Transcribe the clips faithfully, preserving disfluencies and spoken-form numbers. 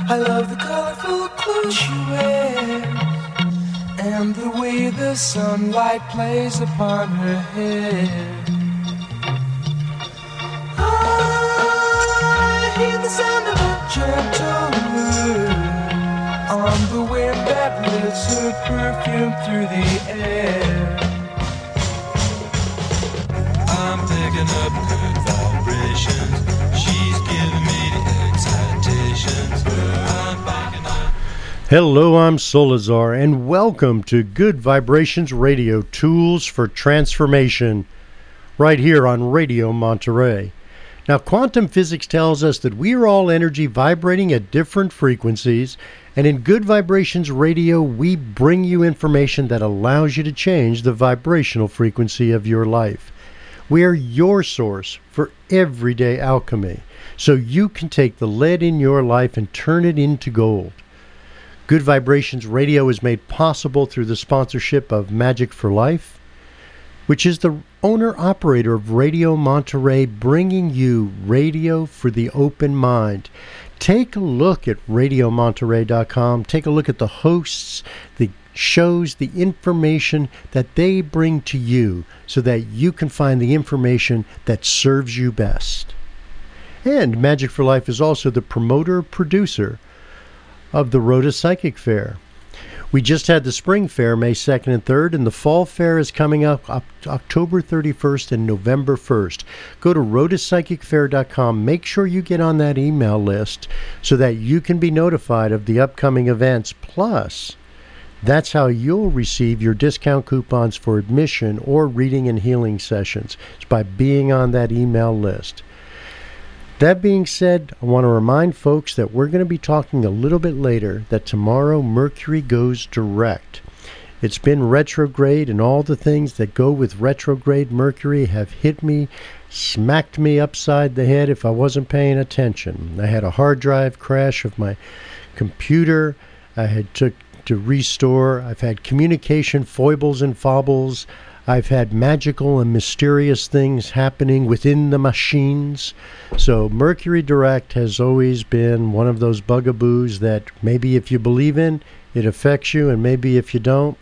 I love the colorful clothes she wears and the way the sunlight plays upon her hair. I hear the sound of a gentle wind on the wind that lifts her perfume through the air. I'm picking up good vibrations. She's giving me the excitations. I'm picking up. Hello, I'm Solazar, and welcome to Good Vibrations Radio, Tools for Transformation, right here on Radio Monterey. Now, quantum physics tells us that we are all energy vibrating at different frequencies, and in Good Vibrations Radio, we bring you information that allows you to change the vibrational frequency of your life. We are your source for everyday alchemy, so you can take the lead in your life and turn it into gold. Good Vibrations Radio is made possible through the sponsorship of Magic for Life, which is the owner-operator of Radio Monterey, bringing you radio for the open mind. Take a look at radio monterey dot com. Take a look at the hosts, the shows, the information that they bring to you so that you can find the information that serves you best. And Magic for Life is also the promoter-producer of the Rhoda Psychic Fair. We just had the Spring Fair, May second and third, and the Fall Fair is coming up October thirty-first and November first. Go to rhoda psychic fair dot com. Make sure you get on that email list so that you can be notified of the upcoming events. Plus, that's how you'll receive your discount coupons for admission or reading and healing sessions. It's by being on that email list. That being said, I want to remind folks that we're going to be talking a little bit later that tomorrow Mercury goes direct. It's been retrograde, and all the things that go with retrograde Mercury have hit me, smacked me upside the head if I wasn't paying attention. I had a hard drive crash of my computer. I had took to restore. I've had communication foibles and fobbles. I've had magical and mysterious things happening within the machines. So Mercury Direct has always been one of those bugaboos that maybe if you believe in, it affects you, and maybe if you don't,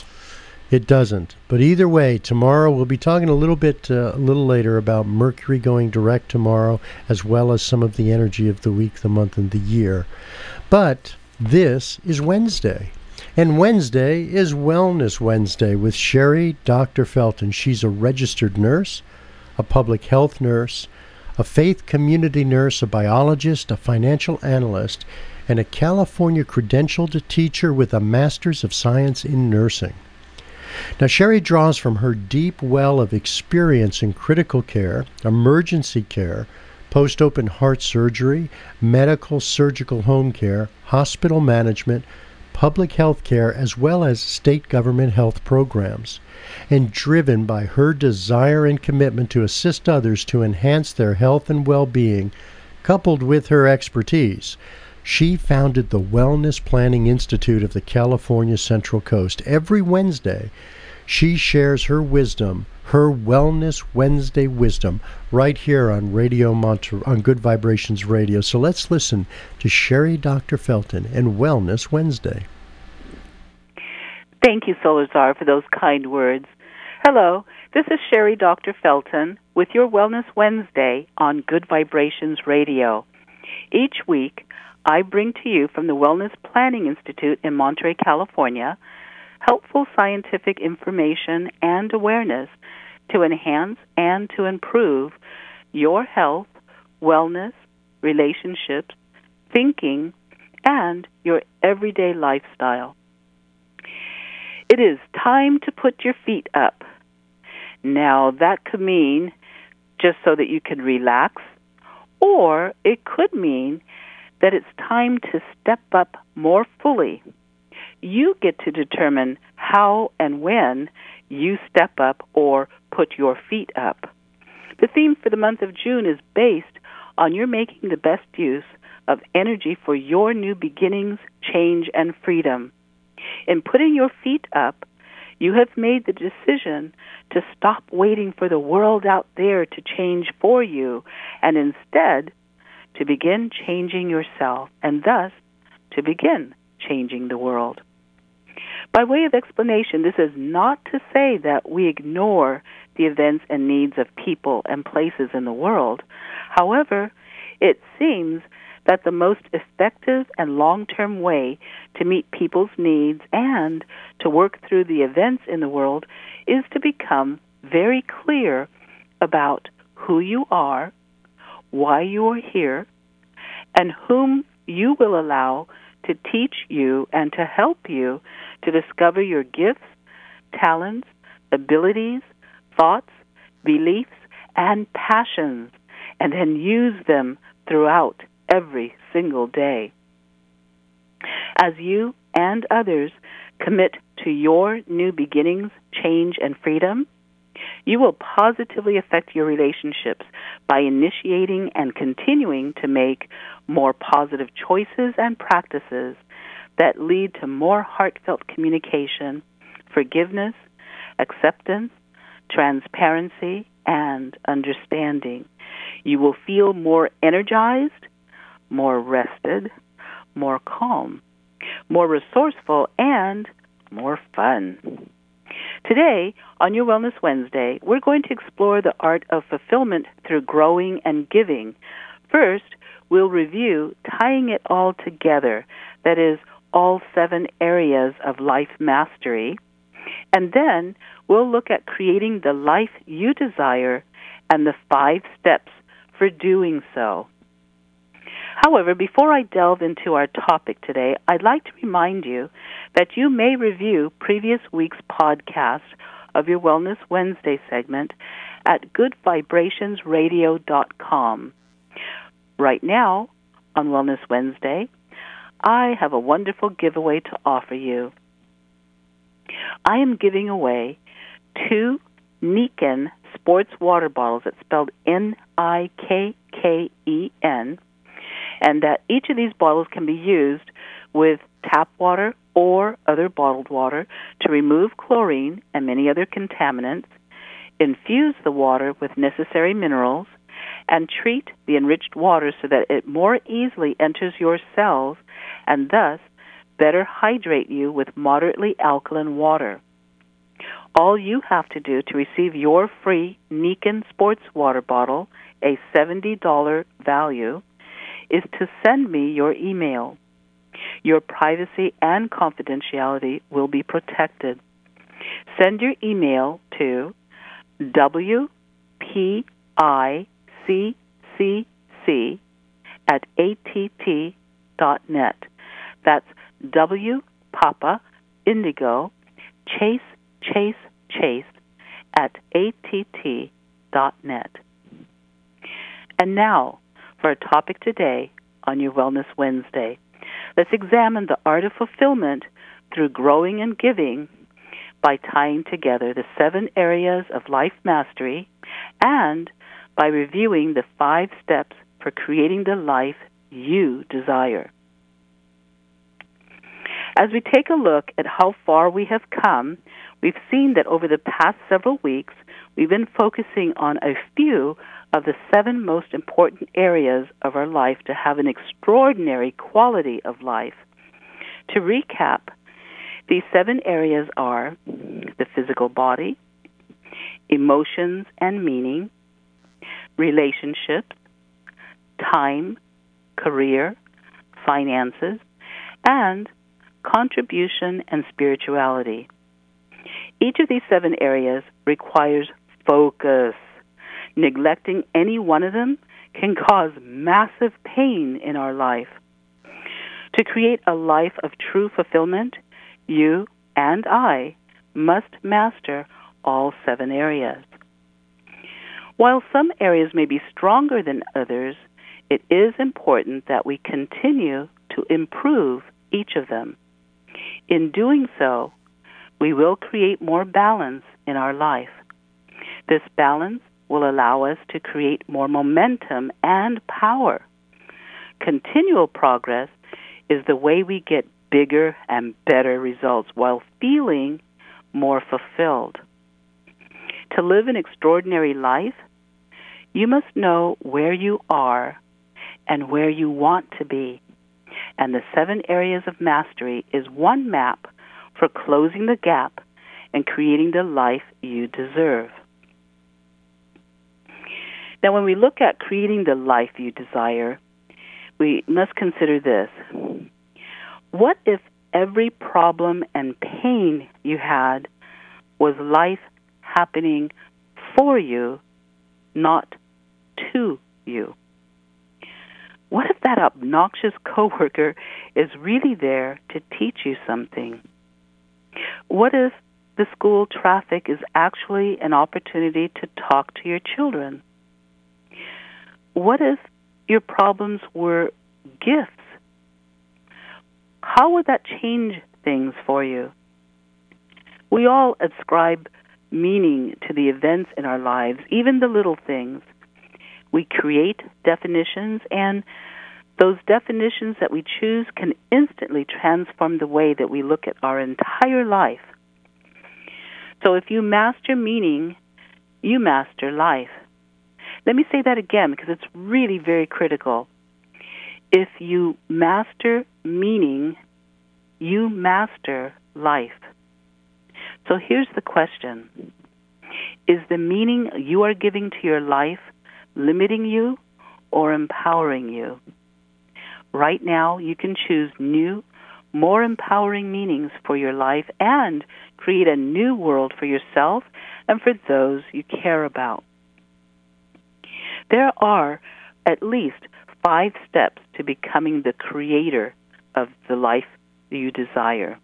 it doesn't. But either way, tomorrow we'll be talking a little bit, uh, a little later about Mercury going direct tomorrow, as well as some of the energy of the week, the month, and the year. But this is Wednesday. And Wednesday is Wellness Wednesday with Sherry Doctor Felton. She's a registered nurse, a public health nurse, a faith community nurse, a biologist, a financial analyst, and a California credentialed teacher with a Master's of Science in Nursing. Now, Sherry draws from her deep well of experience in critical care, emergency care, post-open heart surgery, medical surgical home care, hospital management, public health care, as well as state government health programs. And driven by her desire and commitment to assist others to enhance their health and well-being, coupled with her expertise, she founded the Wellness Planning Institute of the California Central Coast. Every Wednesday, she shares her wisdom, her Wellness Wednesday wisdom, right here on Radio Monterey, on Good Vibrations Radio. So let's listen to Sherry Doctor Felton and Wellness Wednesday. Thank you, Solazar, for those kind words. Hello, this is Sherry Doctor Felton with your Wellness Wednesday on Good Vibrations Radio. Each week, I bring to you from the Wellness Planning Institute in Monterey, California, helpful scientific information and awareness to enhance and to improve your health, wellness, relationships, thinking, and your everyday lifestyle. It is time to put your feet up. Now, that could mean just so that you can relax, or it could mean that it's time to step up more fully. You get to determine how and when you step up or put your feet up. The theme for the month of June is based on your making the best use of energy for your new beginnings, change, and freedom. In putting your feet up, you have made the decision to stop waiting for the world out there to change for you and instead to begin changing yourself and thus to begin changing the world. By way of explanation, this is not to say that we ignore the events and needs of people and places in the world. However, it seems that the most effective and long-term way to meet people's needs and to work through the events in the world is to become very clear about who you are, why you are here, and whom you will allow to teach you and to help you to discover your gifts, talents, abilities, thoughts, beliefs, and passions, and then use them throughout every single day. As you and others commit to your new beginnings, change, and freedom, you will positively affect your relationships by initiating and continuing to make more positive choices and practices that lead to more heartfelt communication, forgiveness, acceptance, transparency, and understanding. You will feel more energized, more rested, more calm, more resourceful, and more fun. Today, on Your Wellness Wednesday, we're going to explore the art of fulfillment through growing and giving. First, we'll review tying it all together, that is, all seven areas of life mastery. And then we'll look at creating the life you desire and the five steps for doing so. However, before I delve into our topic today, I'd like to remind you that you may review previous week's podcast of your Wellness Wednesday segment at good vibrations radio dot com. Right now, on Wellness Wednesday, I have a wonderful giveaway to offer you. I am giving away two Nikken sports water bottles. It's spelled N I K K E N. And that each of these bottles can be used with tap water or other bottled water to remove chlorine and many other contaminants, infuse the water with necessary minerals, and treat the enriched water so that it more easily enters your cells and thus better hydrate you with moderately alkaline water. All you have to do to receive your free Nikken sports water bottle, a seventy dollars value, is to send me your email. Your privacy and confidentiality will be protected. Send your email to W P I C C C at A T T dot net. That's W Papa Indigo Chase Chase Chase at A T T dot net. And now, for our topic today on Your Wellness Wednesday, let's examine the art of fulfillment through growing and giving by tying together the seven areas of life mastery and by reviewing the five steps for creating the life you desire. As we take a look at how far we have come, we've seen that over the past several weeks, we've been focusing on a few of the seven most important areas of our life to have an extraordinary quality of life. To recap, these seven areas are the physical body, emotions and meaning, relationships, time, career, finances, and contribution and spirituality. Each of these seven areas requires focus. Neglecting any one of them can cause massive pain in our life. To create a life of true fulfillment, you and I must master all seven areas. While some areas may be stronger than others, it is important that we continue to improve each of them. In doing so, we will create more balance in our life. This balance will allow us to create more momentum and power. Continual progress is the way we get bigger and better results while feeling more fulfilled. To live an extraordinary life, you must know where you are and where you want to be, And the seven areas of mastery is one map for closing the gap and creating the life you deserve. Now, when we look at creating the life you desire, we must consider this. What if every problem and pain you had was life happening for you, not to you? What if that obnoxious coworker is really there to teach you something? What if the school traffic is actually an opportunity to talk to your children? What if your problems were gifts? How would that change things for you? We all ascribe meaning to the events in our lives, even the little things. We create definitions, and those definitions that we choose can instantly transform the way that we look at our entire life. So if you master meaning, you master life. Let me say that again because it's really very critical. If you master meaning, you master life. So here's the question. Is the meaning you are giving to your life limiting you or empowering you? Right now, you can choose new, more empowering meanings for your life and create a new world for yourself and for those you care about. There are at least five steps to becoming the creator of the life you desire.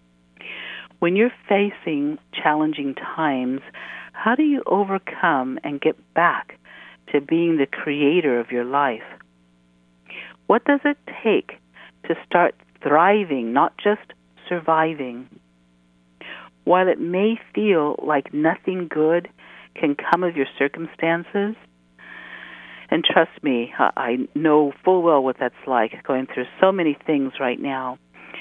When you're facing challenging times, how do you overcome and get back to being the creator of your life? What does it take to start thriving, not just surviving? While it may feel like nothing good can come of your circumstances, and trust me, I know full well what that's like, going through so many things right now.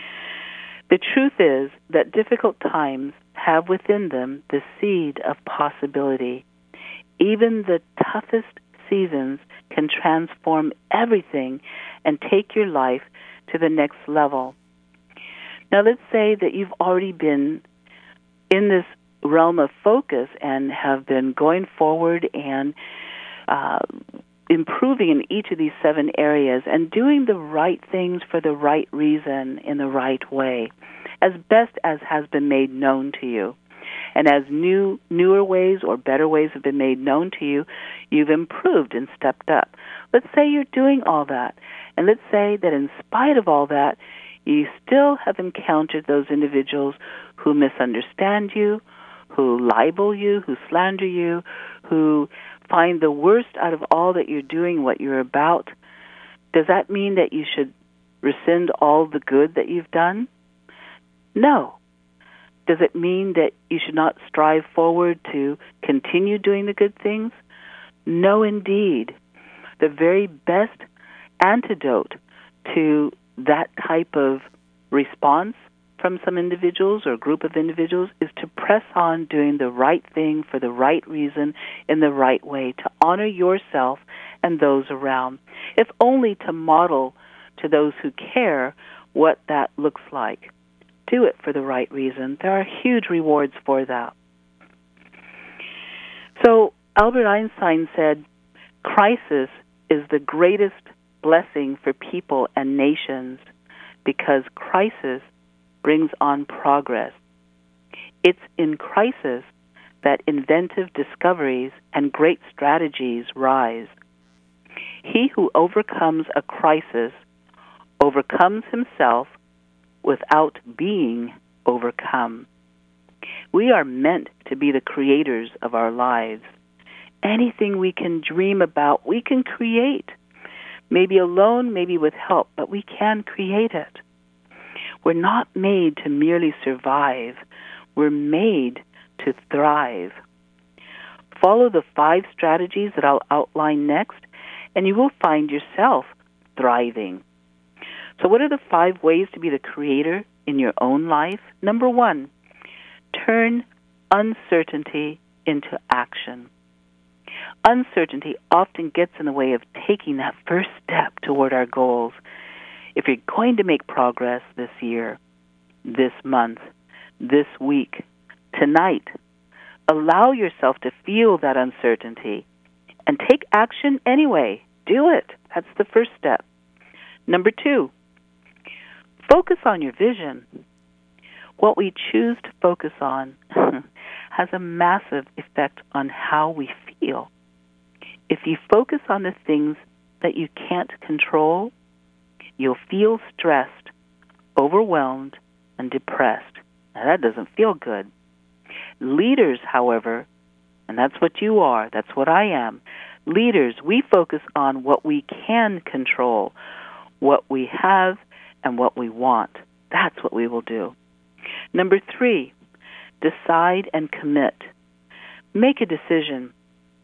The truth is that difficult times have within them the seed of possibility. Even the toughest seasons can transform everything and take your life to the next level. Now, let's say that you've already been in this realm of focus and have been going forward and uh, improving in each of these seven areas and doing the right things for the right reason in the right way, as best as has been made known to you. And as new, newer ways or better ways have been made known to you, you've improved and stepped up. Let's say you're doing all that, and let's say that in spite of all that, you still have encountered those individuals who misunderstand you, who libel you, who slander you, who find the worst out of all that you're doing, what you're about. Does that mean that you should rescind all the good that you've done? No. Does it mean that you should not strive forward to continue doing the good things? No, indeed. The very best antidote to that type of response from some individuals or group of individuals is to press on doing the right thing for the right reason in the right way, to honor yourself and those around, if only to model to those who care what that looks like. Do it for the right reason. There are huge rewards for that. So Albert Einstein said, crisis is the greatest blessing for people and nations because crisis brings on progress. It's in crisis that inventive discoveries and great strategies rise. He who overcomes a crisis overcomes himself without being overcome. We are meant to be the creators of our lives. Anything we can dream about, we can create. Maybe alone, maybe with help, but we can create it. We're not made to merely survive. We're made to thrive. Follow the five strategies that I'll outline next, and you will find yourself thriving. So what are the five ways to be the creator in your own life? Number one, turn uncertainty into action. Uncertainty often gets in the way of taking that first step toward our goals. If you're going to make progress this year, this month, this week, tonight, allow yourself to feel that uncertainty and take action anyway. Do it. That's the first step. Number two, focus on your vision. What we choose to focus on has a massive effect on how we feel. If you focus on the things that you can't control, you'll feel stressed, overwhelmed, and depressed. Now, that doesn't feel good. Leaders, however, and that's what you are, that's what I am, leaders, we focus on what we can control, what we have, and what we want. That's what we will do. Number three, decide and commit. Make a decision.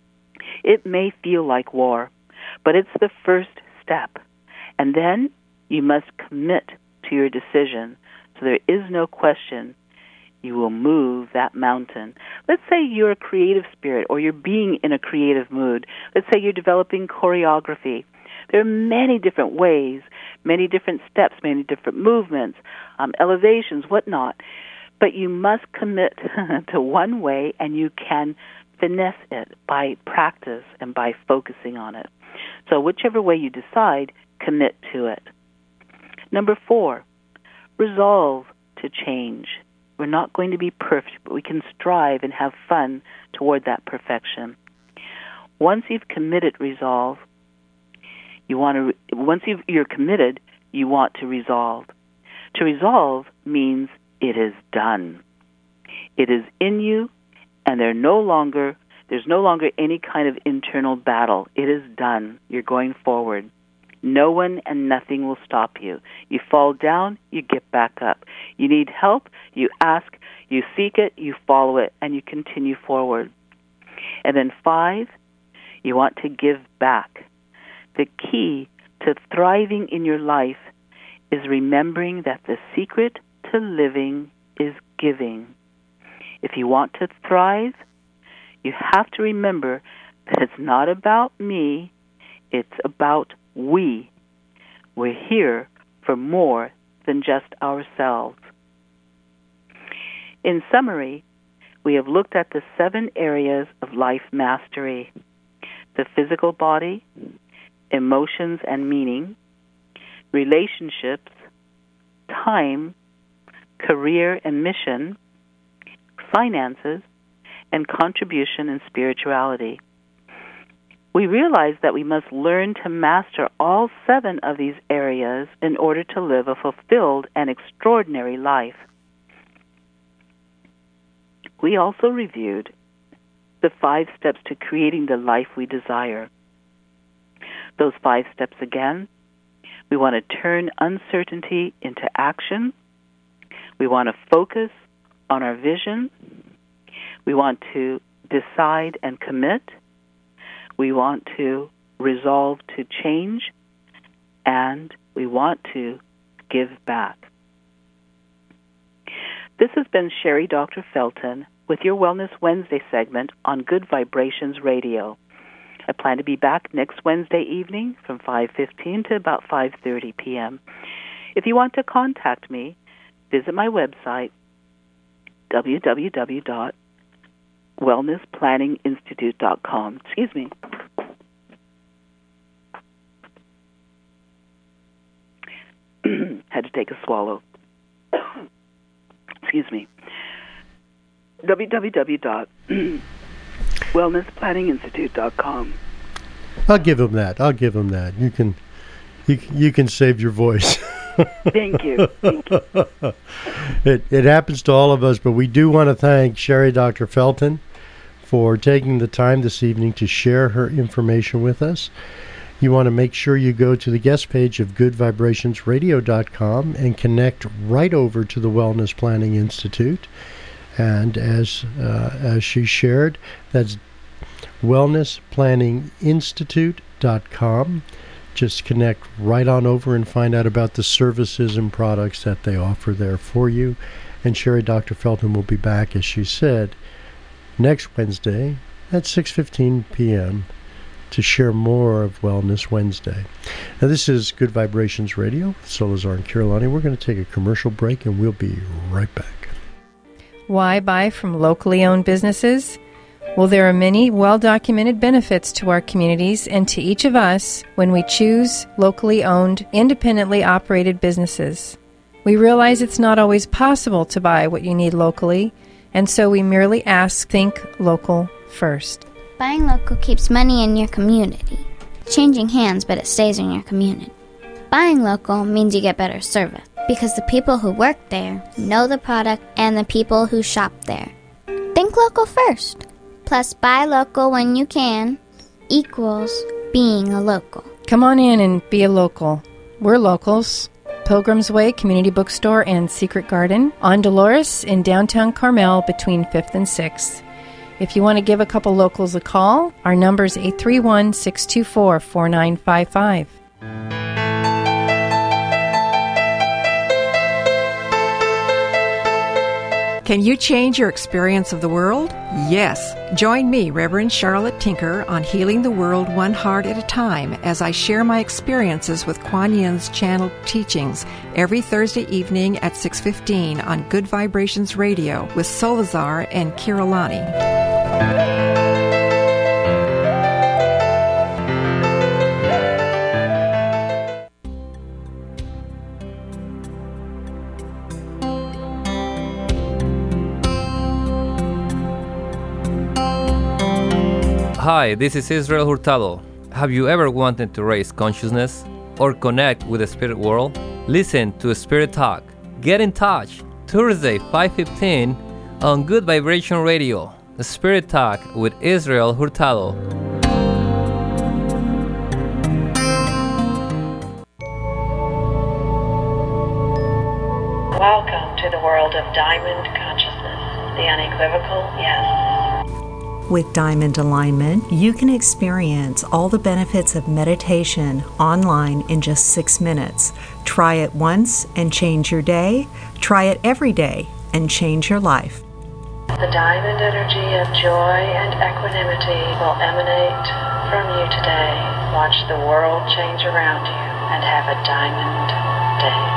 It may feel like war, but it's the first step. And then you must commit to your decision so there is no question you will move that mountain. Let's say you're a creative spirit or you're being in a creative mood. Let's say you're developing choreography. There are many different ways, many different steps, many different movements, um, elevations, whatnot. But you must commit to one way, and you can finesse it by practice and by focusing on it. So whichever way you decide, commit to it. Number four, resolve to change. We're not going to be perfect, but we can strive and have fun toward that perfection. Once you've committed resolve, you want to. Re- once you've, you're committed, you want to resolve. To resolve means it is done. It is in you, and there no longer there's no longer any kind of internal battle. It is done. You're going forward. No one and nothing will stop you. You fall down, you get back up. You need help, you ask, you seek it, you follow it, and you continue forward. And then five, you want to give back. The key to thriving in your life is remembering that the secret to living is giving. If you want to thrive, you have to remember that it's not about me, it's about we. We're here for more than just ourselves. In summary, we have looked at the seven areas of life mastery: the physical body, emotions and meaning, relationships, time, career and mission, finances, and contribution and spirituality. We realize that we must learn to master all seven of these areas in order to live a fulfilled and extraordinary life. We also reviewed the five steps to creating the life we desire. Those five steps again: we want to turn uncertainty into action. We want to focus on our vision. We want to decide and commit. We want to resolve to change. And we want to give back. This has been Sherry Doctor Felton with your Wellness Wednesday segment on Good Vibrations Radio. I plan to be back next Wednesday evening from five fifteen to about five thirty p.m. If you want to contact me, visit my website, w w w dot wellness planning institute dot com. Excuse me. Had to take a swallow. Excuse me. w w w dot wellness planning institute dot com. I'll give him that. I'll give him that. You can, you, you can save your voice. Thank you. Thank you. It, it happens to all of us, but we do want to thank Sherry Doctor Felton for taking the time this evening to share her information with us. You want to make sure you go to the guest page of good vibrations radio dot com and connect right over to the Wellness Planning Institute. And as uh, as she shared, that's wellness planning institute dot com. Just connect right on over and find out about the services and products that they offer there for you. And Sherry Doctor Felton will be back, as she said, next Wednesday at six fifteen p.m. to share more of Wellness Wednesday. Now, this is Good Vibrations Radio, Solazar and Kirillani. We're going to take a commercial break, and we'll be right back. Why buy from locally owned businesses? Well, there are many well-documented benefits to our communities and to each of us when we choose locally owned, independently operated businesses. We realize it's not always possible to buy what you need locally, and so we merely ask, think local first. Buying local keeps money in your community. It's changing hands, but it stays in your community. Buying local means you get better service, because the people who work there know the product and the people who shop there. Think local first. Plus, buy local when you can equals being a local. Come on in and be a local. We're locals. Pilgrim's Way Community Bookstore and Secret Garden on Dolores in downtown Carmel between fifth and sixth. If you want to give a couple locals a call, our number is eight three one, six two four, four nine five five. Can you change your experience of the world? Yes. Join me, Reverend Charlotte Tinker, on Healing the World One Heart at a Time as I share my experiences with Kuan Yin's channeled teachings every Thursday evening at six fifteen on Good Vibrations Radio with Solazar and Kirillani. Hi, this is Israel Hurtado. Have you ever wanted to raise consciousness or connect with the spirit world? Listen to Spirit Talk. Get in touch. Thursday, five fifteen on Good Vibration Radio. Spirit Talk with Israel Hurtado. Welcome to the world of Diamond Consciousness, the unequivocal yes. With Diamond Alignment, you can experience all the benefits of meditation online in just six minutes. Try it once and change your day. Try it every day and change your life. The diamond energy of joy and equanimity will emanate from you today. Watch the world change around you and have a diamond day.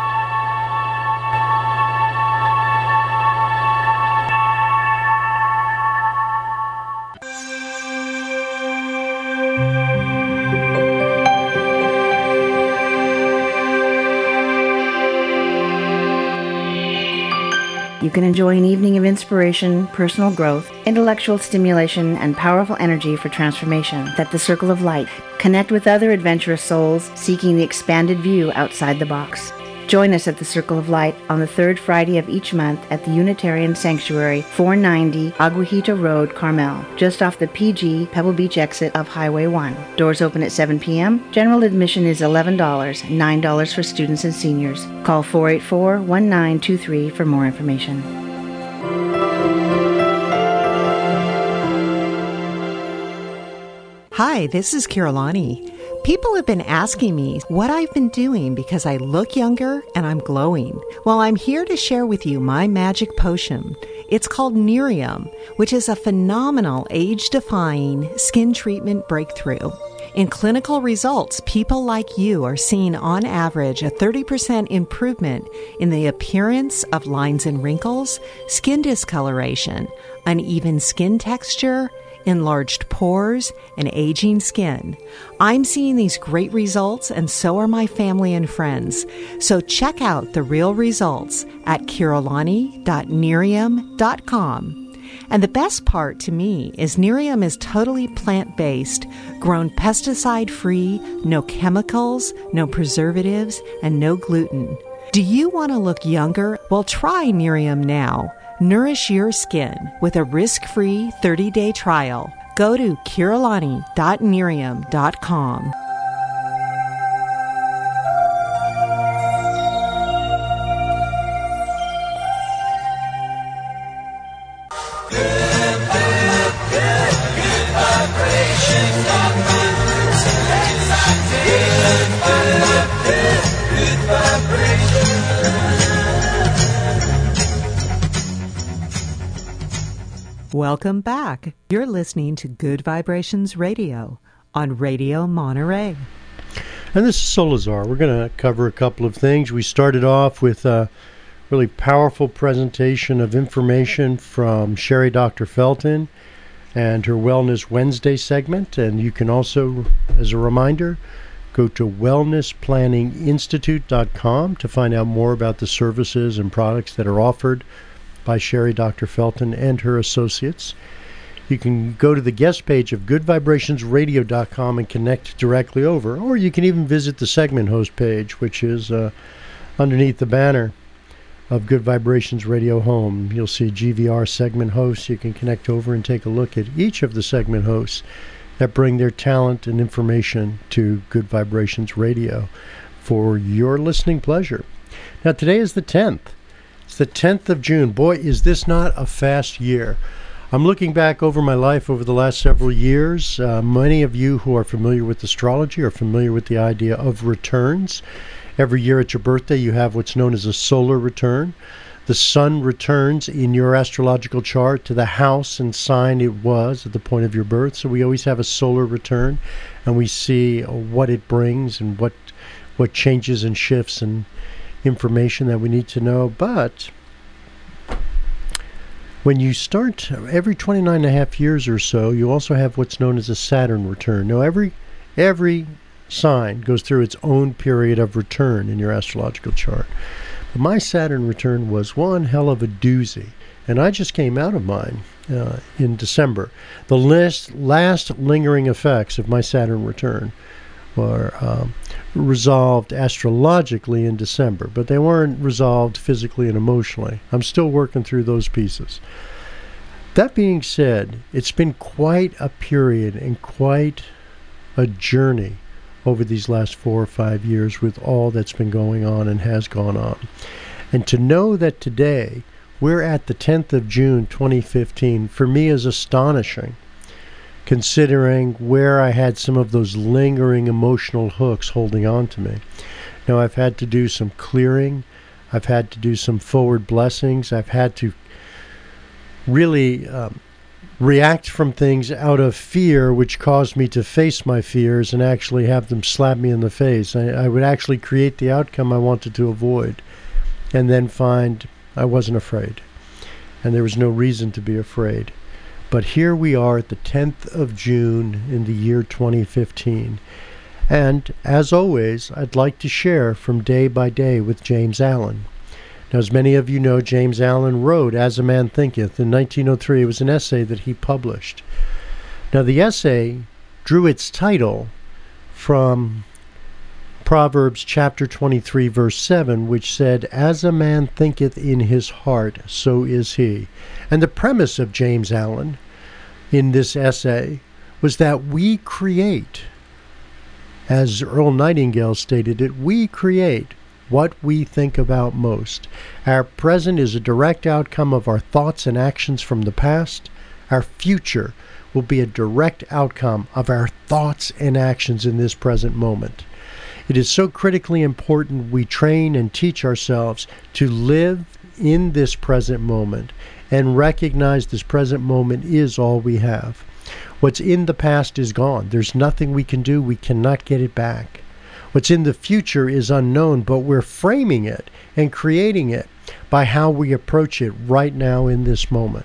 You can enjoy an evening of inspiration, personal growth, intellectual stimulation, and powerful energy for transformation at the Circle of Light. Connect with other adventurous souls seeking the expanded view outside the box. Join us at the Circle of Light on the third Friday of each month at the Unitarian Sanctuary, four ninety Aguajita Road, Carmel, just off the P G Pebble Beach exit of Highway one. Doors open at seven p.m. General admission is eleven dollars, nine dollars for students and seniors. Call four eight four, one nine two three for more information. Hi, this is Kirillani. People have been asking me what I've been doing because I look younger and I'm glowing. Well, I'm here to share with you my magic potion. It's called Nerium, which is a phenomenal age-defying skin treatment breakthrough. In clinical results, people like you are seeing on average a thirty percent improvement in the appearance of lines and wrinkles, skin discoloration, uneven skin texture, enlarged pores, and aging skin. I'm seeing these great results, and so are my family and friends. So check out the real results at kirillani dot nerium dot com. And the best part to me is Nerium is totally plant-based, grown pesticide-free, no chemicals, no preservatives, and no gluten. Do you want to look younger? Well, try Nerium now. Nourish your skin with a risk-free thirty-day trial. Go to kirillani dot nerium dot com. Welcome back. You're listening to Good Vibrations Radio on Radio Monterey. And this is Solazar. We're going to cover a couple of things. We started off with a really powerful presentation of information from Sherry Doctor Felton and her Wellness Wednesday segment. And you can also, as a reminder, go to wellness planning institute dot com to find out more about the services and products that are offered by Sherry Doctor Felton and her associates. You can go to the guest page of good vibrations radio dot com and connect directly over, or you can even visit the segment host page, which is uh, underneath the banner of Good Vibrations Radio Home. You'll see G V R segment hosts. You can connect over and take a look at each of the segment hosts that bring their talent and information to Good Vibrations Radio for your listening pleasure. Now, today is the tenth. It's the tenth of June. Boy, is this not a fast year. I'm looking back over my life over the last several years. Uh, many of you who are familiar with astrology are familiar with the idea of returns. Every year at your birthday, you have what's known as a solar return. The sun returns in your astrological chart to the house and sign it was at the point of your birth. So we always have a solar return, and we see what it brings and what what changes and shifts and information that we need to know. But when you start every twenty-nine and a half years or so, you also have what's known as a Saturn return. Now, every every sign goes through its own period of return in your astrological chart. But my Saturn return was one hell of a doozy, and I just came out of mine uh, in December. The last, last lingering effects of my Saturn return were um, resolved astrologically in December, but they weren't resolved physically and emotionally. I'm still working through those pieces. That being said, it's been quite a period and quite a journey over these last four or five years with all that's been going on and has gone on. And to know that today we're at the tenth of June twenty fifteen, for me is astonishing, considering where I had some of those lingering emotional hooks holding on to me. Now, I've had to do some clearing. I've had to do some forward blessings. I've had to really um, react from things out of fear, which caused me to face my fears and actually have them slap me in the face. I, I would actually create the outcome I wanted to avoid and then find I wasn't afraid. And there was no reason to be afraid. But here we are at the tenth of June in the year twenty fifteen. And as always, I'd like to share from Day by Day with James Allen. Now, as many of you know, James Allen wrote As a Man Thinketh in nineteen oh three. It was an essay that he published. Now, the essay drew its title from Proverbs chapter twenty-three, verse seven, which said, As a man thinketh in his heart, so is he. And the premise of James Allen in this essay was that we create, as Earl Nightingale stated it, we create what we think about most. Our present is a direct outcome of our thoughts and actions from the past. Our future will be a direct outcome of our thoughts and actions in this present moment. It is so critically important we train and teach ourselves to live in this present moment and recognize this present moment is all we have. What's in the past is gone. There's nothing we can do. We cannot get it back. What's in the future is unknown, but we're framing it and creating it by how we approach it right now in this moment.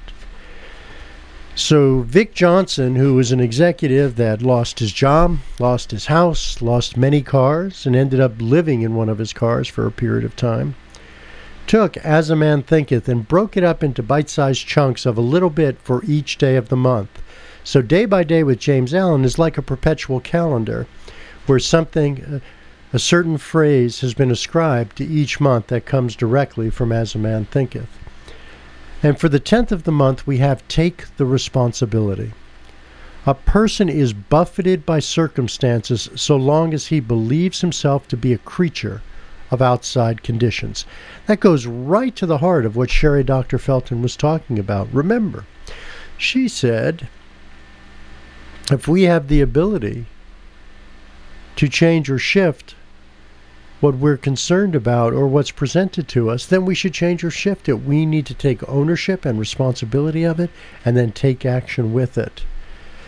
So Vic Johnson, who was an executive that lost his job, lost his house, lost many cars, and ended up living in one of his cars for a period of time, took As a Man Thinketh and broke it up into bite-sized chunks of a little bit for each day of the month. So Day by Day with James Allen is like a perpetual calendar where something, a certain phrase has been ascribed to each month that comes directly from As a Man Thinketh. And for the tenth of the month, we have Take the Responsibility. A person is buffeted by circumstances so long as he believes himself to be a creature of outside conditions. That goes right to the heart of what Sherry Doctor Felton was talking about. Remember, she said, if we have the ability to change or shift what we're concerned about or what's presented to us, then we should change or shift it. We need to take ownership and responsibility of it and then take action with it.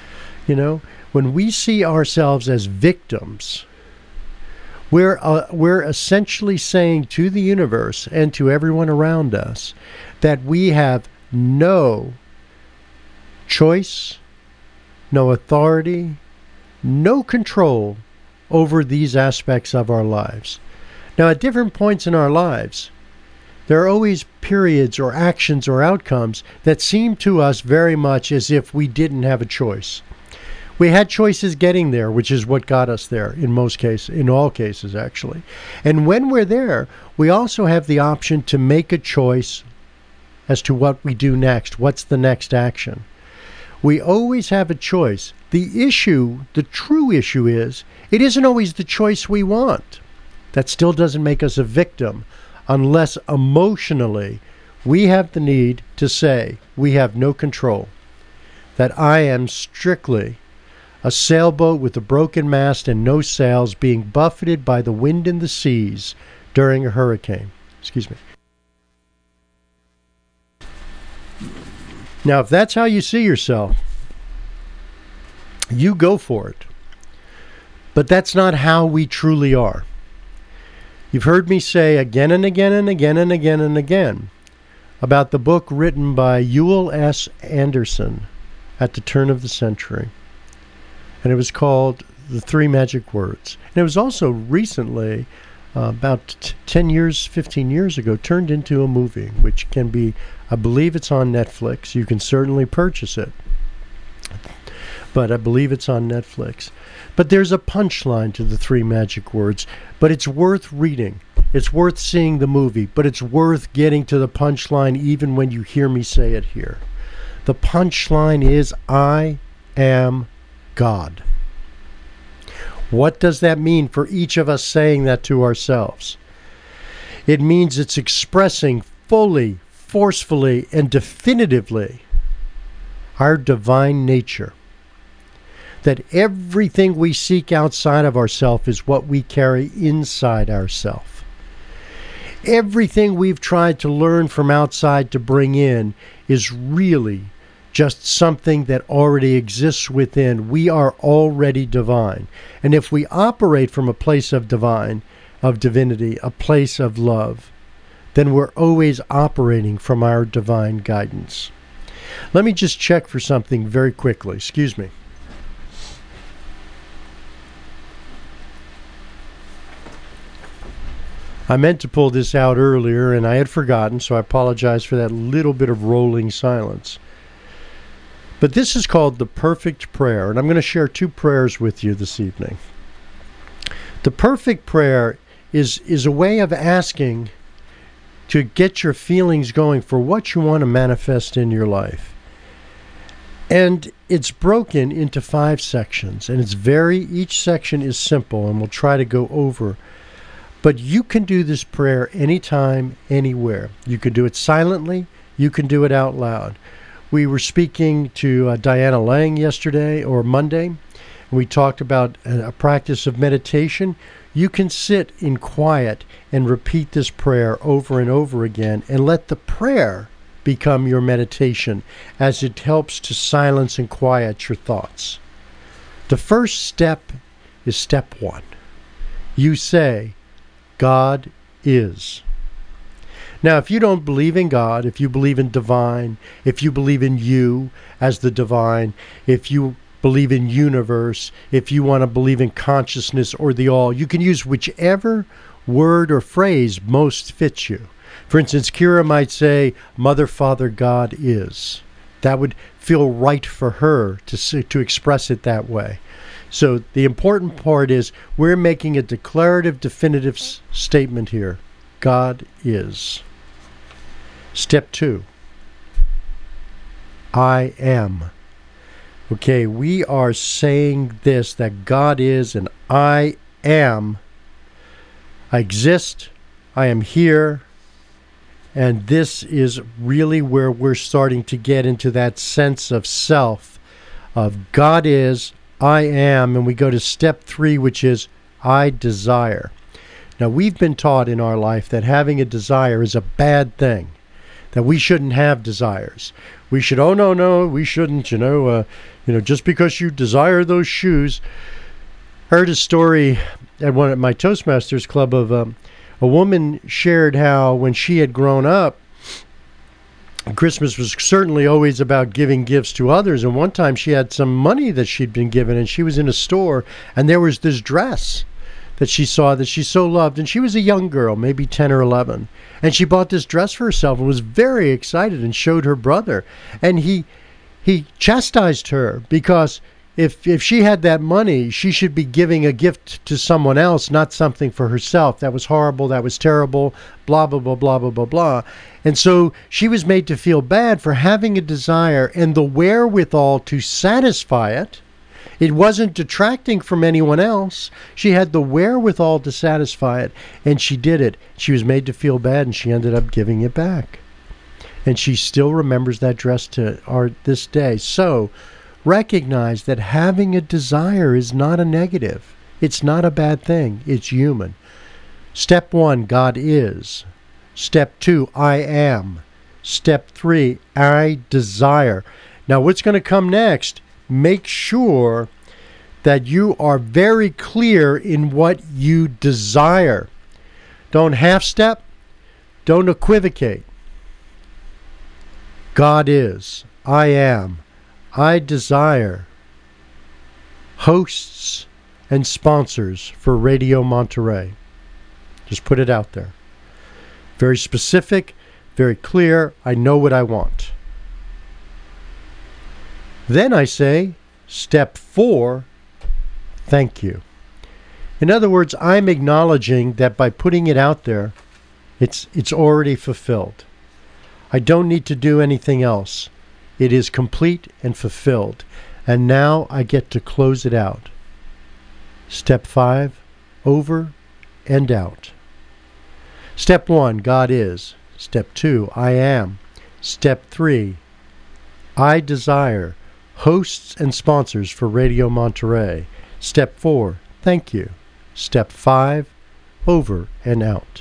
You know, when we see ourselves as victims, we're uh, we're essentially saying to the universe and to everyone around us that we have no choice, no authority, no control over these aspects of our lives. Now, at different points in our lives, there are always periods or actions or outcomes that seem to us very much as if we didn't have a choice. We had choices getting there, which is what got us there in most cases, in all cases, actually. And when we're there, we also have the option to make a choice as to what we do next. What's the next action? We always have a choice. The issue, the true issue is, it isn't always the choice we want. That still doesn't make us a victim, unless emotionally we have the need to say we have no control. That I am strictly a sailboat with a broken mast and no sails being buffeted by the wind and the seas during a hurricane. Excuse me. Now, if that's how you see yourself, you go for it. But that's not how we truly are. You've heard me say again and again and again and again and again about the book written by Ewell S. Anderson at the turn of the century. And it was called The Three Magic Words. And it was also recently, uh, about t- ten years, fifteen years ago, turned into a movie, which can be, I believe it's on Netflix. You can certainly purchase it. But I believe it's on Netflix. But there's a punchline to The Three Magic Words. But it's worth reading. It's worth seeing the movie. But it's worth getting to the punchline even when you hear me say it here. The punchline is, I am God. What does that mean for each of us saying that to ourselves? It means it's expressing fully, forcefully, and definitively our divine nature. That everything we seek outside of ourselves is what we carry inside ourselves. Everything we've tried to learn from outside to bring in is really just something that already exists within. We are already divine. And if we operate from a place of divine, of divinity, a place of love, then we're always operating from our divine guidance. Let me just check for something very quickly. Excuse me. I meant to pull this out earlier and I had forgotten, so I apologize for that little bit of rolling silence. But this is called the perfect prayer, and I'm going to share two prayers with you this evening. The perfect prayer is, is a way of asking to get your feelings going for what you want to manifest in your life. And it's broken into five sections, and it's very, each section is simple, and we'll try to go over. But you can do this prayer anytime, anywhere. You can do it silently, you can do it out loud. We were speaking to uh, Diana Lang yesterday or Monday, and we talked about a, a practice of meditation. You can sit in quiet and repeat this prayer over and over again and let the prayer become your meditation as it helps to silence and quiet your thoughts. The first step is step one. You say, God is. Now, if you don't believe in God, if you believe in divine, if you believe in you as the divine, if you believe in universe, if you want to believe in consciousness or the all, you can use whichever word or phrase most fits you. For instance, Kira might say, Mother, Father, God is. That would feel right for her to to express it that way. So the important part is we're making a declarative, definitive s- statement here. God is. Step two. I am. Okay, we are saying this, that God is and I am. I exist. I am here. And this is really where we're starting to get into that sense of self, of God is, I am, and we go to step three, which is I desire. Now, we've been taught in our life that having a desire is a bad thing, that we shouldn't have desires. We should, oh, no, no, we shouldn't, you know, uh, you know, just because you desire those shoes. Heard a story at one at my Toastmasters club of um, a woman shared how when she had grown up, Christmas was certainly always about giving gifts to others. And one time she had some money that she'd been given, and she was in a store, and there was this dress that she saw that she so loved. And she was a young girl, maybe ten or eleven. And she bought this dress for herself and was very excited and showed her brother. And he he chastised her because if if she had that money, she should be giving a gift to someone else, not something for herself. That was horrible. That was terrible. Blah, blah, blah, blah, blah, blah, blah. And so she was made to feel bad for having a desire and the wherewithal to satisfy it. It wasn't detracting from anyone else. She had the wherewithal to satisfy it, and she did it. She was made to feel bad, and she ended up giving it back. And she still remembers that dress to our this day. So recognize that having a desire is not a negative. It's not a bad thing. It's human. Step one, God is. Step two, I am. Step three, I desire. Now, what's going to come next? Make sure that you are very clear in what you desire. Don't half-step. Don't equivocate. God is. I am. I desire hosts and sponsors for Radio Monterey. Just put it out there. Very specific, very clear. I know what I want. Then I say, step four, thank you. In other words, I'm acknowledging that by putting it out there, it's it's already fulfilled. I don't need to do anything else. It is complete and fulfilled. And now I get to close it out. Step five, over and out. Step one, God is. Step two, I am. Step three, I desire hosts and sponsors for Radio Monterey. Step four, thank you. Step five, over and out.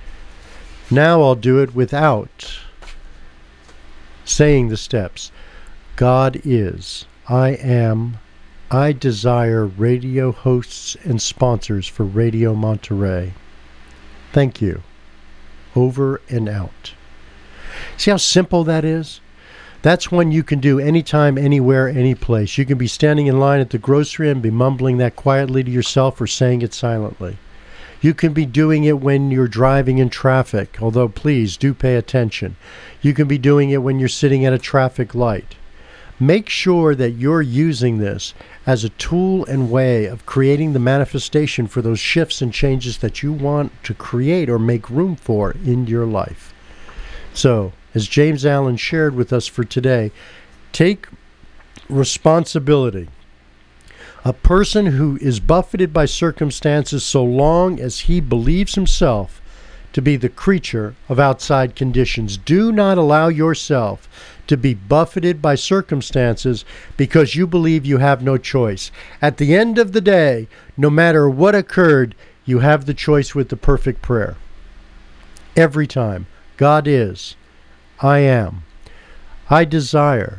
Now I'll do it without saying the steps. God is. I am. I desire radio hosts and sponsors for Radio Monterey. Thank you. Over and out. See how simple that is? That's one you can do anytime, anywhere, any place. You can be standing in line at the grocery and be mumbling that quietly to yourself or saying it silently. You can be doing it when you're driving in traffic, although please do pay attention. You can be doing it when you're sitting at a traffic light. Make sure that you're using this as a tool and way of creating the manifestation for those shifts and changes that you want to create or make room for in your life. So, as James Allen shared with us for today, take responsibility. A person who is buffeted by circumstances so long as he believes himself to be the creature of outside conditions. Do not allow yourself to be buffeted by circumstances because you believe you have no choice. At the end of the day, no matter what occurred, you have the choice with the perfect prayer. Every time. God is. I am. I desire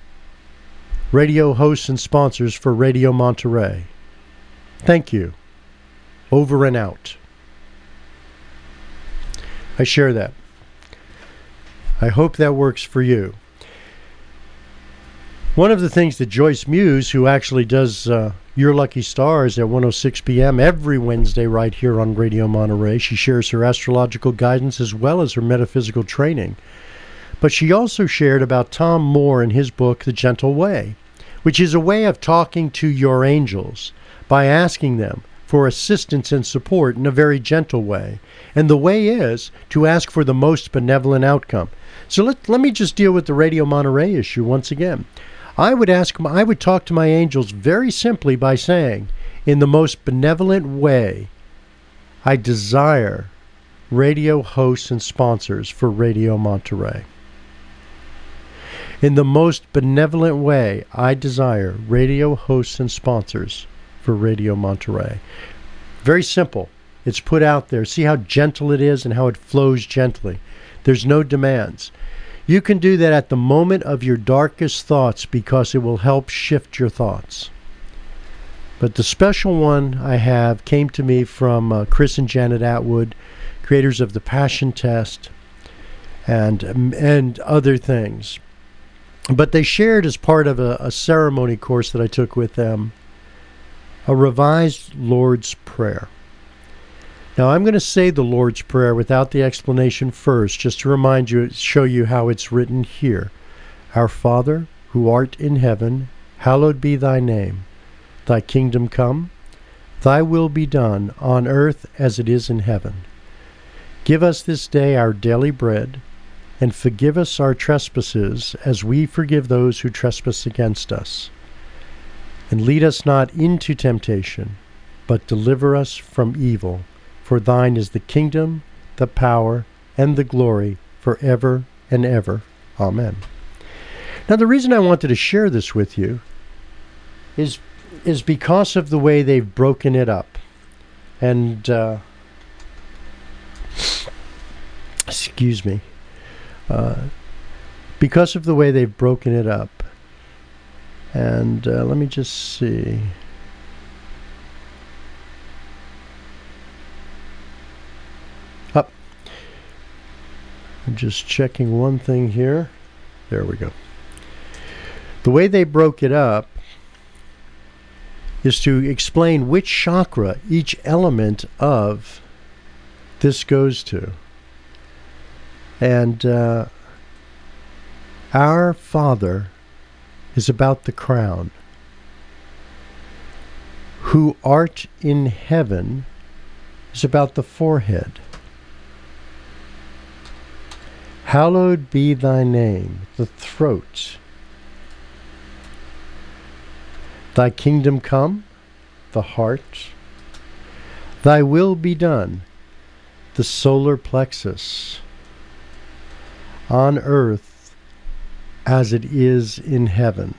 radio hosts and sponsors for Radio Monterey. Thank you. Over and out. I share that. I hope that works for you. One of the things that Joyce Muse, who actually does uh, Your Lucky Stars at one oh six p.m. every Wednesday right here on Radio Monterey, she shares her astrological guidance as well as her metaphysical training. But she also shared about Tom Moore in his book, The Gentle Way, which is a way of talking to your angels by asking them for assistance and support in a very gentle way. And the way is to ask for the most benevolent outcome. So let, let me just deal with the Radio Monterey issue once again. I would ask, I would talk to my angels very simply by saying, in the most benevolent way, I desire radio hosts and sponsors for Radio Monterey. In the most benevolent way, I desire radio hosts and sponsors for Radio Monterey. Very simple. It's put out there. See how gentle it is and how it flows gently. There's no demands. You can do that at the moment of your darkest thoughts because it will help shift your thoughts. But the special one I have came to me from uh, Chris and Janet Atwood, creators of the Passion Test and, and other things. But they shared as part of a, a ceremony course that I took with them, a revised Lord's Prayer. Now I'm going to say the Lord's Prayer without the explanation first, just to remind you, show you how it's written here. Our Father, who art in heaven, hallowed be thy name. Thy kingdom come, thy will be done, on earth as it is in heaven. Give us this day our daily bread, and forgive us our trespasses, as we forgive those who trespass against us. And lead us not into temptation, but deliver us from evil. For thine is the kingdom, the power, and the glory, forever and ever. Amen. Now, the reason I wanted to share this with you is, is because of the way they've broken it up. And, uh, excuse me. Uh, because of the way they've broken it up. And uh, let me just see. Up. I'm just checking one thing here. There we go. The way they broke it up is to explain which chakra each element of this goes to. And uh, our Father is about the crown. Who art in heaven is about the forehead. Hallowed be thy name, the throat. Thy kingdom come, the heart. Thy will be done, the solar plexus. On earth as it is in heaven.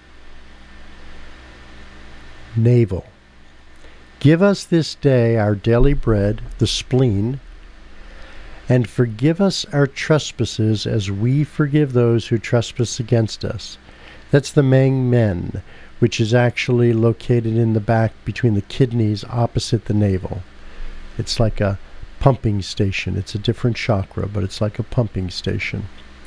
Navel. Give us this day our daily bread, the spleen, and forgive us our trespasses as we forgive those who trespass against us. That's the Meng Men, which is actually located in the back between the kidneys opposite the navel. It's like a pumping station. It's a different chakra, but it's like a pumping station.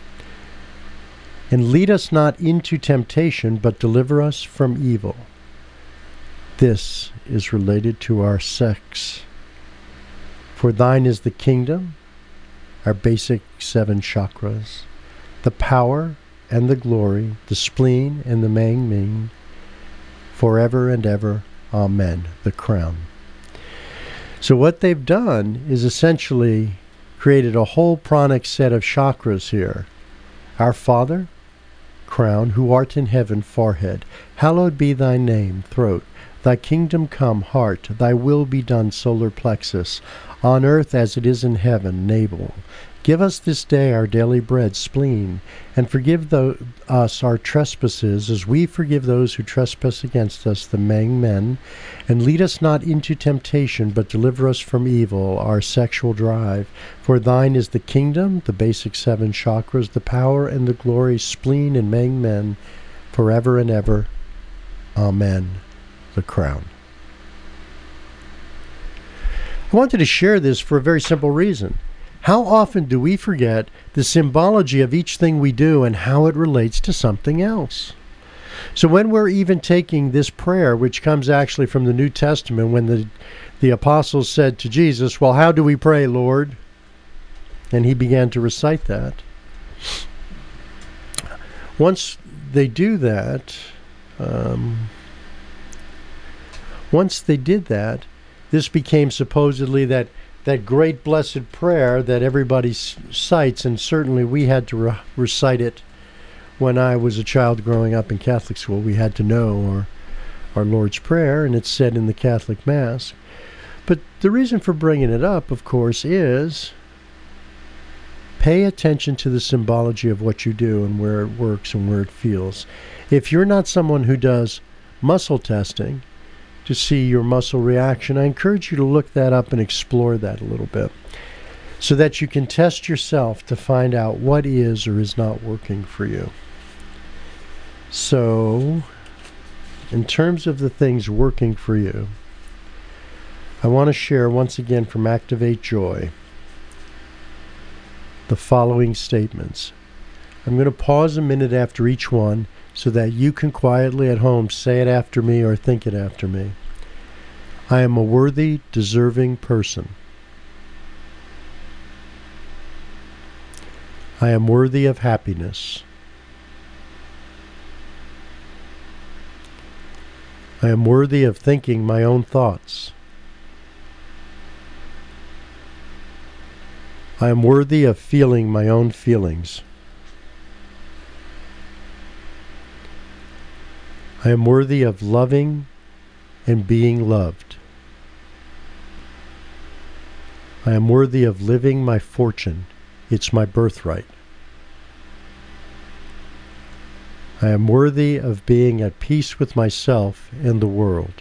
And lead us not into temptation, but deliver us from evil. This is related to our sex. For thine is the kingdom, our basic seven chakras, the power and the glory, the spleen and the Meng Ming, forever and ever. Amen. The crown. So what they've done is essentially created a whole pranic set of chakras here. Our Father, crown, who art in heaven, forehead. Hallowed be thy name, throat. Thy kingdom come, heart. Thy will be done, solar plexus. On earth as it is in heaven, navel. Give us this day our daily bread, spleen, and forgive the, us our trespasses, as we forgive those who trespass against us, the Meng Men. And lead us not into temptation, but deliver us from evil, our sexual drive. For thine is the kingdom, the basic seven chakras, the power and the glory, spleen and Meng Men, forever and ever. Amen. The crown. I wanted to share this for a very simple reason. How often do we forget the symbology of each thing we do and how it relates to something else? So when we're even taking this prayer, which comes actually from the New Testament, when the, the apostles said to Jesus, well, how do we pray, Lord? And he began to recite that. Once they do that, um, once they did that, this became supposedly that that great blessed prayer that everybody cites, and certainly we had to re- recite it when I was a child growing up in Catholic school. We had to know our, our Lord's Prayer, and it's said in the Catholic Mass. But the reason for bringing it up, of course, is pay attention to the symbology of what you do and where it works and where it feels. If you're not someone who does muscle testing to see your muscle reaction, I encourage you to look that up and explore that a little bit. so that you can test yourself to find out what is or is not working for you. So, in terms of the things working for you, I want to share once again from Activate Joy the following statements. I'm going to pause a minute after each one so that you can quietly at home say it after me or think it after me. I am a worthy, deserving person. I am worthy of happiness. I am worthy of thinking my own thoughts. I am worthy of feeling my own feelings. I am worthy of loving and being loved. I am worthy of living my fortune. It's my birthright. I am worthy of being at peace with myself and the world.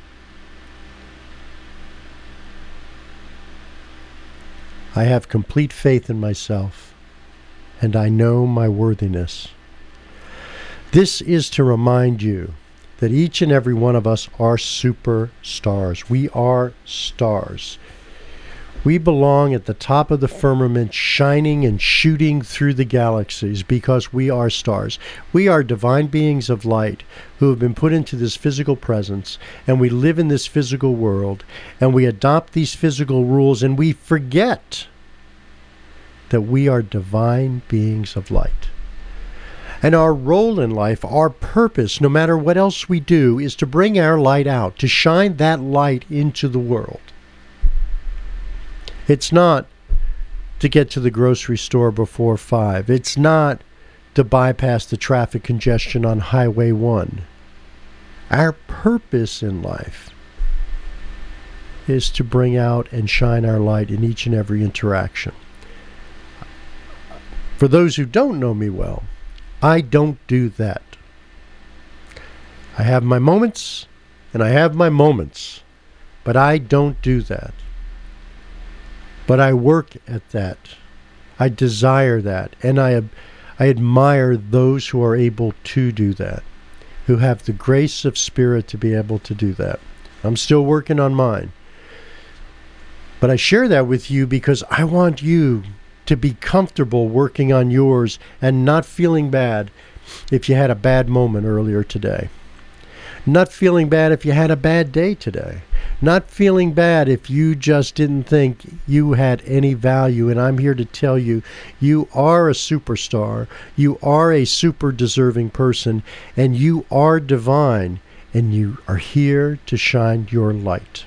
I have complete faith in myself, and I know my worthiness. This is to remind you that each and every one of us are superstars. We are stars. We belong at the top of the firmament, shining and shooting through the galaxies because we are stars. We are divine beings of light who have been put into this physical presence, and we live in this physical world, and we adopt these physical rules, and we forget that we are divine beings of light. And our role in life, our purpose, no matter what else we do, is to bring our light out, to shine that light into the world. It's not to get to the grocery store before five. It's not to bypass the traffic congestion on Highway one. Our purpose in life is to bring out and shine our light in each and every interaction. For those who don't know me well, I don't do that. I have my moments, and I have my moments, but I don't do that. But I work at that. I desire that, and I, I admire those who are able to do that, who have the grace of spirit to be able to do that. I'm still working on mine. But I share that with you because I want you to be comfortable working on yours and not feeling bad if you had a bad moment earlier today. Not feeling bad if you had a bad day today. Not feeling bad if you just didn't think you had any value. And I'm here to tell you, you are a superstar. You are a super deserving person. And you are divine. And you are here to shine your light.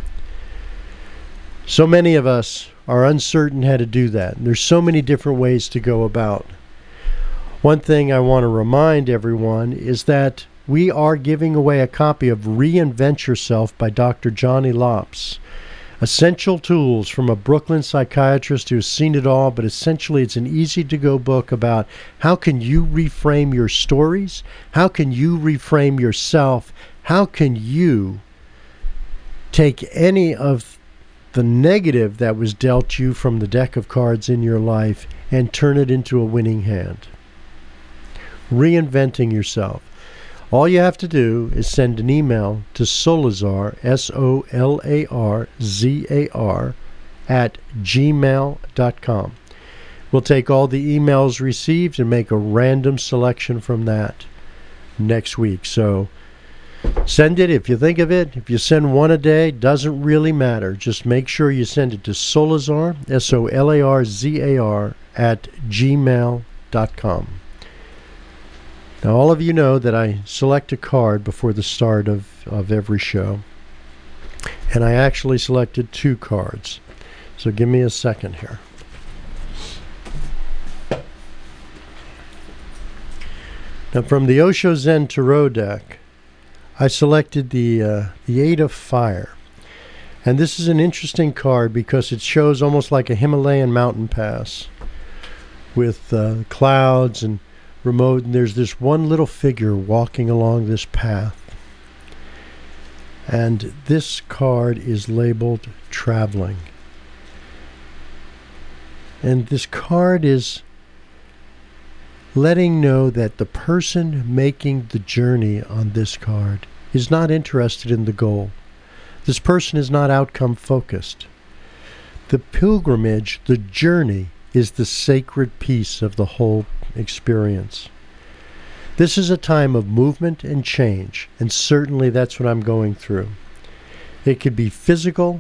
So many of us are uncertain how to do that. And there's so many different ways to go about. One thing I want to remind everyone is that we are giving away a copy of Reinvent Yourself by Doctor Johnny Lops. Essential tools from a Brooklyn psychiatrist who's seen it all, but essentially it's an easy-to-go book about how can you reframe your stories, how can you reframe yourself, how can you take any of the negative that was dealt you from the deck of cards in your life and turn it into a winning hand. Reinventing Yourself. All you have to do is send an email to Solazar, S O L A R Z A R, at gmail dot com. We'll take all the emails received and make a random selection from that next week. So send it if you think of it. If you send one a day, doesn't really matter. Just make sure you send it to Solazar, S O L A R Z A R, at gmail dot com. Now, all of you know that I select a card before the start of, of every show. And I actually selected two cards. So give me a second here. Now, from the Osho Zen Tarot deck, I selected the, uh, the Eight of Fire. And this is an interesting card because it shows almost like a Himalayan mountain pass with uh, clouds and remote, and there's this one little figure walking along this path. And this card is labeled traveling. And this card is letting know that the person making the journey on this card is not interested in the goal. This person is not outcome focused. The pilgrimage, the journey, is the sacred piece of the whole experience. This is a time of movement and change, and certainly that's what I'm going through. It could be physical,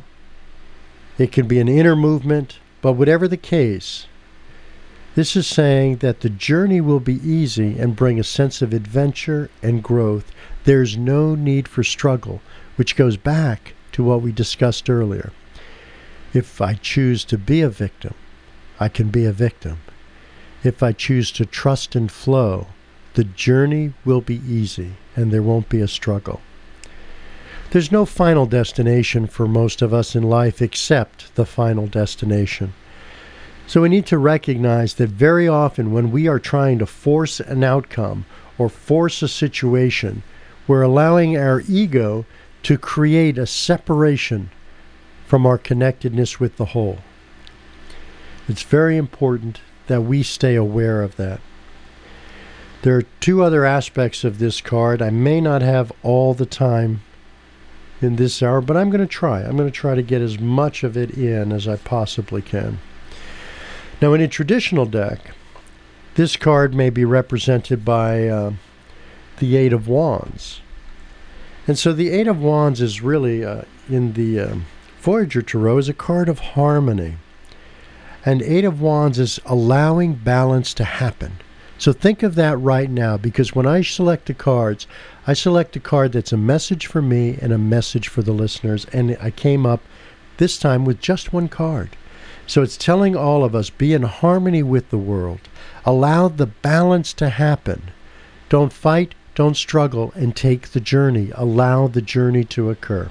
it could be an inner movement, but whatever the case, this is saying that the journey will be easy and bring a sense of adventure and growth. There's no need for struggle, which goes back to what we discussed earlier. If I choose to be a victim, I can be a victim. If I choose to trust and flow, the journey will be easy and there won't be a struggle. There's no final destination for most of us in life except the final destination. So we need to recognize that very often when we are trying to force an outcome or force a situation, we're allowing our ego to create a separation from our connectedness with the whole. It's very important that we stay aware of that. There are two other aspects of this card. I may not have all the time in this hour, but I'm going to try. I'm going to try to get as much of it in as I possibly can. Now, in a traditional deck, this card may be represented by uh, the Eight of Wands. And so the Eight of Wands is really, uh, in the uh, Voyager Tarot, is a card of harmony. And Eight of Wands is allowing balance to happen. So think of that right now, because when I select the cards, I select a card that's a message for me and a message for the listeners. And I came up this time with just one card. So it's telling all of us, be in harmony with the world. Allow the balance to happen. Don't fight, don't struggle, and take the journey. Allow the journey to occur.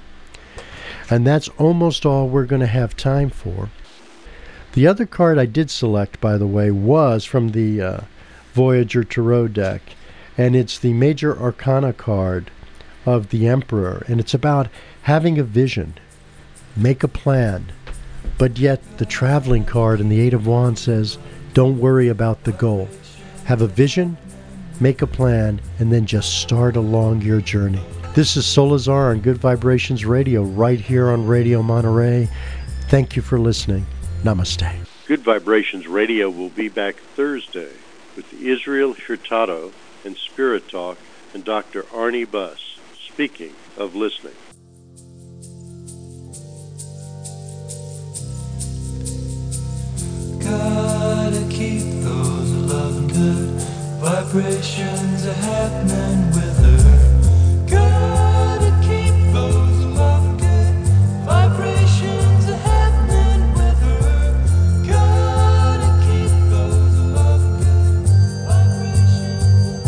And that's almost all we're going to have time for. The other card I did select, by the way, was from the uh, Voyager Tarot deck. And it's the Major Arcana card of the Emperor. And it's about having a vision, make a plan. But yet the traveling card in the Eight of Wands says, don't worry about the goal. Have a vision, make a plan, and then just start along your journey. This is Solazar on Good Vibrations Radio, right here on Radio Monterey. Thank you for listening. Namaste. Good Vibrations Radio will be back Thursday with Israel Hurtado and Spirit Talk and Doctor Arnie Buss. Speaking of listening. Gotta keep those loving good vibrations are happening with her. Gotta keep those loving good vibrations are happening with her. Gotta keep those loving good vibrations.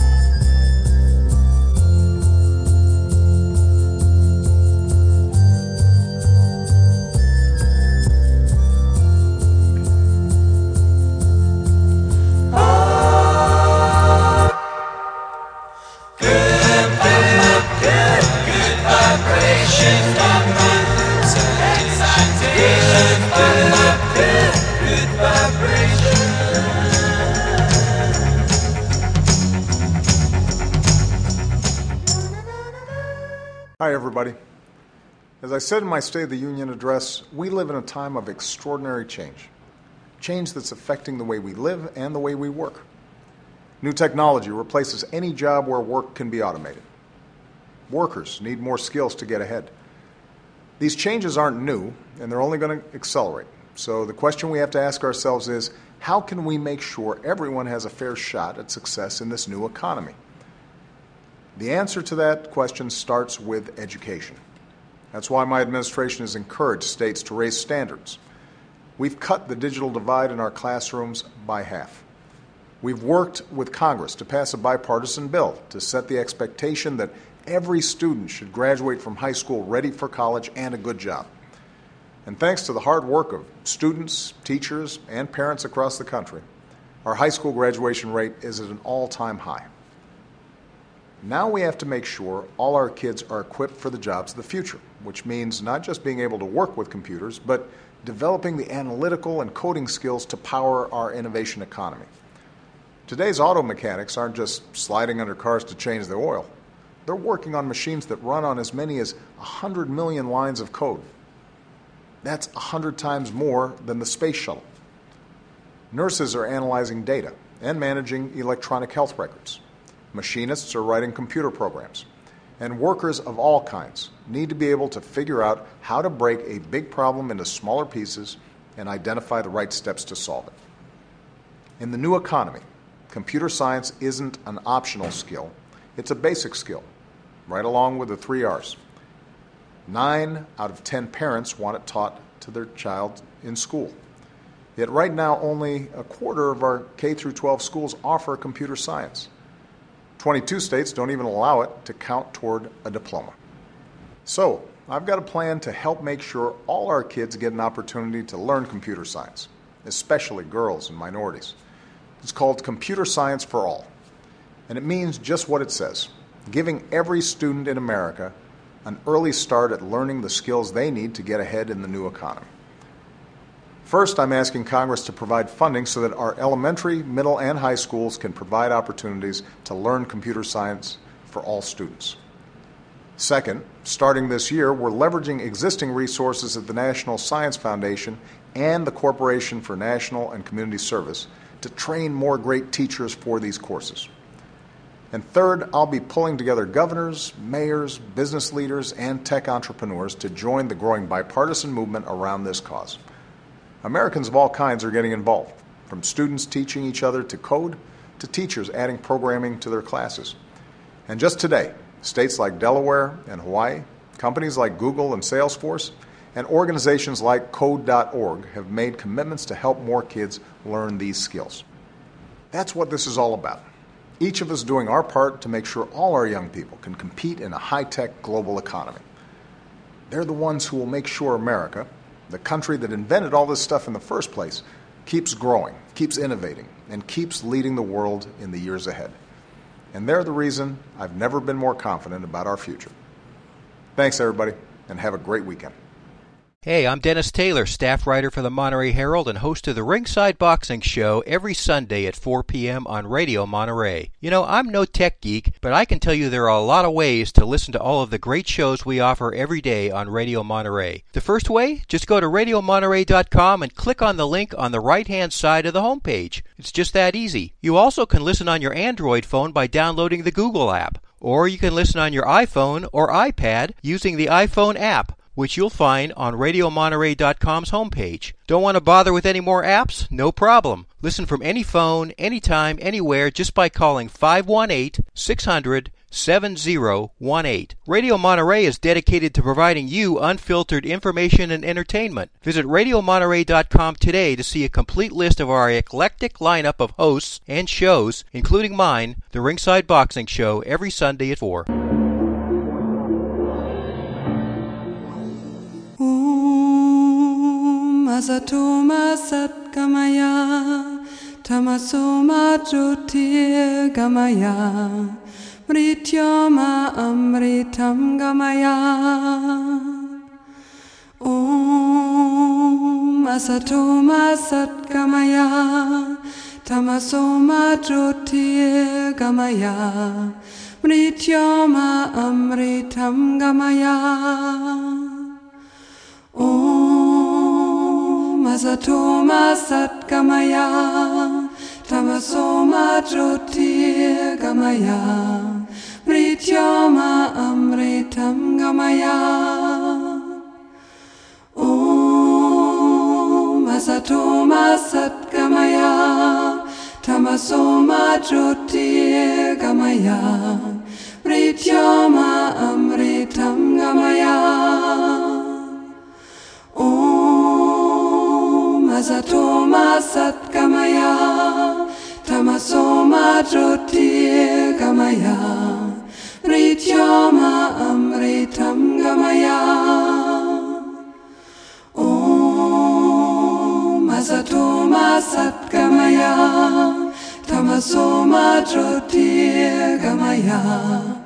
Hi, everybody. As I said in my State of the Union address, we live in a time of extraordinary change. Change that's affecting the way we live and the way we work. New technology replaces any job where work can be automated. Workers need more skills to get ahead. These changes aren't new, and they're only going to accelerate. So the question we have to ask ourselves is, how can we make sure everyone has a fair shot at success in this new economy? The answer to that question starts with education. That's why my administration has encouraged states to raise standards. We've cut the digital divide in our classrooms by half. We've worked with Congress to pass a bipartisan bill to set the expectation that every student should graduate from high school ready for college and a good job. And thanks to the hard work of students, teachers, and parents across the country, our high school graduation rate is at an all-time high. Now we have to make sure all our kids are equipped for the jobs of the future, which means not just being able to work with computers, but developing the analytical and coding skills to power our innovation economy. Today's auto mechanics aren't just sliding under cars to change the oil. They're working on machines that run on as many as one hundred million lines of code. That's one hundred times more than the space shuttle. Nurses are analyzing data and managing electronic health records. Machinists are writing computer programs. And workers of all kinds need to be able to figure out how to break a big problem into smaller pieces and identify the right steps to solve it. In the new economy, computer science isn't an optional skill. It's a basic skill, right along with the three R's. Nine out of ten parents want it taught to their child in school. Yet right now, only a quarter of our K through twelve schools offer computer science. twenty-two states don't even allow it to count toward a diploma. So, I've got a plan to help make sure all our kids get an opportunity to learn computer science, especially girls and minorities. It's called Computer Science for All, and it means just what it says, giving every student in America an early start at learning the skills they need to get ahead in the new economy. First, I'm asking Congress to provide funding so that our elementary, middle, and high schools can provide opportunities to learn computer science for all students. Second, starting this year, we're leveraging existing resources at the National Science Foundation and the Corporation for National and Community Service to train more great teachers for these courses. And third, I'll be pulling together governors, mayors, business leaders, and tech entrepreneurs to join the growing bipartisan movement around this cause. Americans of all kinds are getting involved, from students teaching each other to code to teachers adding programming to their classes. And just today, states like Delaware and Hawaii, companies like Google and Salesforce, and organizations like code dot org have made commitments to help more kids learn these skills. That's what this is all about. Each of us doing our part to make sure all our young people can compete in a high-tech global economy. They're the ones who will make sure America, the country that invented all this stuff in the first place, keeps growing, keeps innovating, and keeps leading the world in the years ahead. And they're the reason I've never been more confident about our future. Thanks, everybody, and have a great weekend. Hey, I'm Dennis Taylor, staff writer for the Monterey Herald and host of the Ringside Boxing Show every Sunday at four p.m. on Radio Monterey. You know, I'm no tech geek, but I can tell you there are a lot of ways to listen to all of the great shows we offer every day on Radio Monterey. The first way? Just go to radio monterey dot com and click on the link on the right-hand side of the homepage. It's just that easy. You also can listen on your Android phone by downloading the Google app, or you can listen on your iPhone or iPad using the iPhone app, which you'll find on radio monterey dot com's homepage. Don't want to bother with any more apps? No problem. Listen from any phone, anytime, anywhere, just by calling five one eight, six hundred, seven zero one eight. Radio Monterey is dedicated to providing you unfiltered information and entertainment. Visit radio monterey dot com today to see a complete list of our eclectic lineup of hosts and shows, including mine, The Ringside Boxing Show, every Sunday at four. Asatoma Satgamaya Tamasoma Jyotir Gamaya Mrityoma Amritam Gamaya Om Asatoma Satgamaya Tamasoma Jyotir Gamaya Mrityoma Amritam Gamaya Om Asatoma Satgamaya Tamasoma Jyotir Gamaya Mrityoma Amritam Gamaya Om Asatoma Satgamaya Tamasoma Jyotir Gamaya Mrityoma Amritam Gamaya Om Asatoma Satgamaya Tamasoma Jyotir Gamaya Mrityoma Amritam Gamaya Om Asatoma Satgamaya Tamasoma Jyotir Gamaya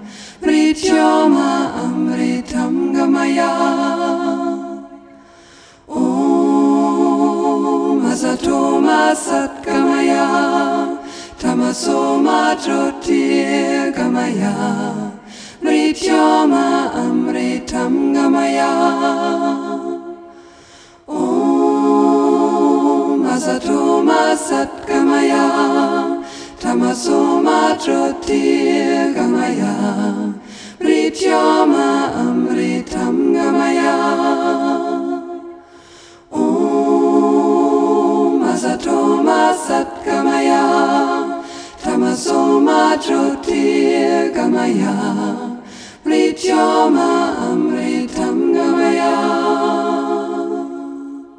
Mrityoma Amritam Gamaya Om Masatoma Satgamaya, Tamasoma Jyotirgamaya, Mrityoma Amritam Gamaya. Om Masatoma Satgamaya, Tamasoma Jyotirgamaya, Mrityoma Amritam Gamaya. Om Masatoma Satgamaya, Tamasoma Jyotirgamaya, Mrityoma Amritam Gamaya.